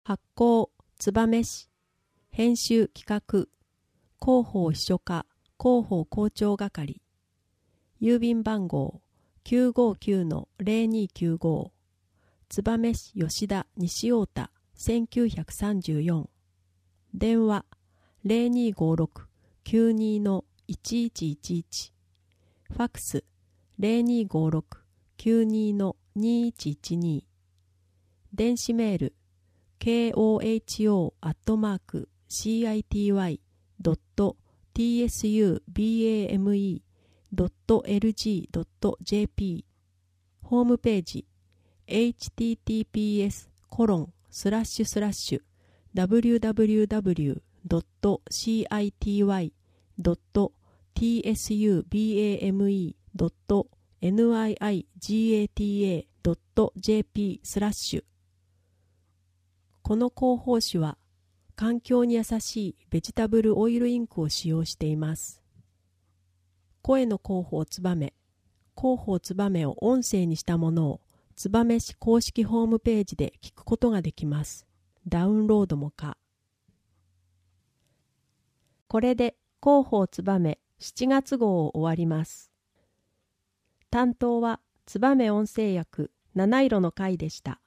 発行燕市編集企画広報秘書課広報校長係郵便番号 959-0295 燕市吉田西太田1934電話 0256-92-1111 ファックス 0256-92-2112 電子メールkoho@city.tsubame.lg.jp ホームページ https://www.city.tsubame.niigata.jp/ この広報誌は環境に優しいベジタブルオイルインクを使用しています。声の広報つばめ、広報つばめを音声にしたものを燕市公式ホームページで聞くことができます。ダウンロードも可。これで広報つばめ7月号を終わります。担当はつばめ音声訳七色の会でした。